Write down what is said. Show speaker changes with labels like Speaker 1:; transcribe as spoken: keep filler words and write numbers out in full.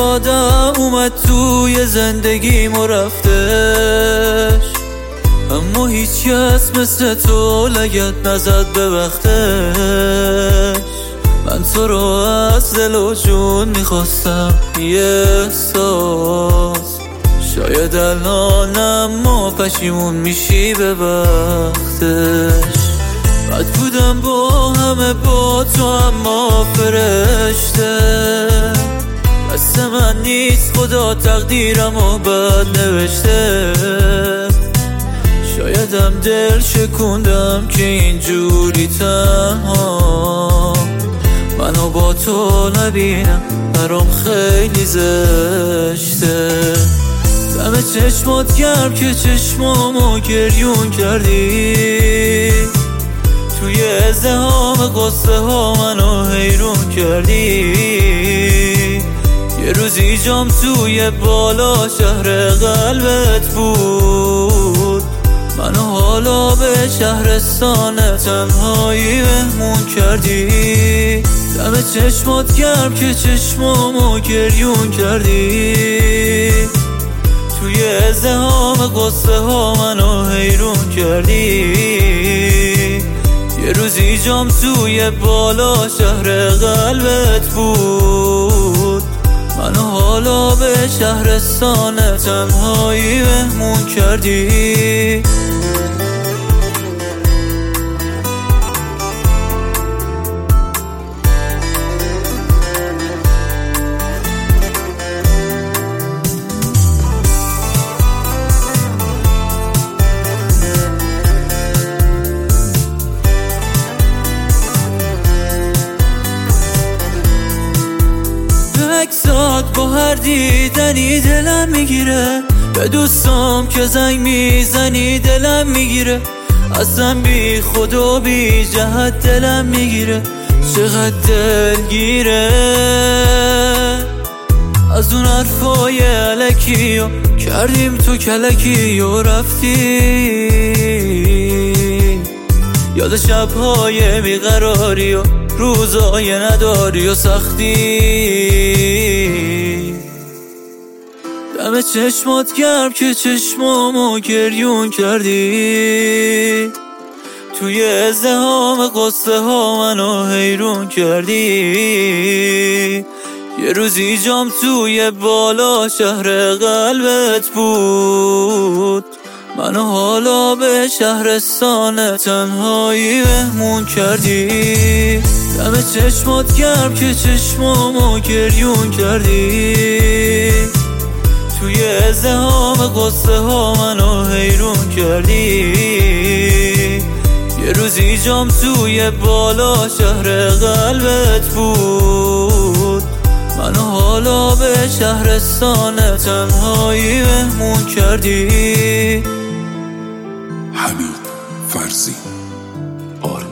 Speaker 1: آدم اومد توی زندگیم و رفتش، اما هیچ کس مثل تو لگد نزد به وقتش. من تو رو از دل و جون میخواستم یه احساس، شاید الانم ما پشیمون میشی به وقتش. بد بودم با همه با تو اما فرشته، دست من نیست خدا تقدیرم و بد نوشته. شایدم دل شکوندم که اینجوری تنها منو با تو نبینم، برام خیلی زشته. دم چشمات گرم که چشمامو گریون کردی، توی ازدحام قصه ها منو حیرون کردی. یه روزی جام توی بالا شهر قلبت بود، منو حالا به شهرستان تنهایی مهمون کردی. دم چشمات گرم که چشمامو گریون کردی، توی ازدحام قصه ها منو حیرون کردی. یه روزی جام توی بالا شهر قلبت بود، منو حالا به شهرستان تنهایی مهمون کردی. عکسات با هر دیدنی دلم میگیره، به دوستام که زنگ میزنی دلم میگیره. اصلا بی خدا بی جهت دلم میگیره، چقدر دلگیره. از اون حرفای الکی و کردیم تو کلکی و رفتی، یاد شبهای بیقراری و روزای نداری و سختی. دم چشمات گرم که چشمامو گریون کردی، توی ازدحام قصه ها منو حیرون کردی. یه روزی جام توی بالا شهر قلبت بود، منو حالا به شهرستان تنهایی مهمون کردی. دم چشمات گرم که چشمامو گریون کردی، توی ازدحام قصه ها منو حیرون کردی. یه روزی جام توی بالا شهر قلبت بود، منو حالا به شهرستان تنهایی مهمون کردی.
Speaker 2: حمید فرزی آر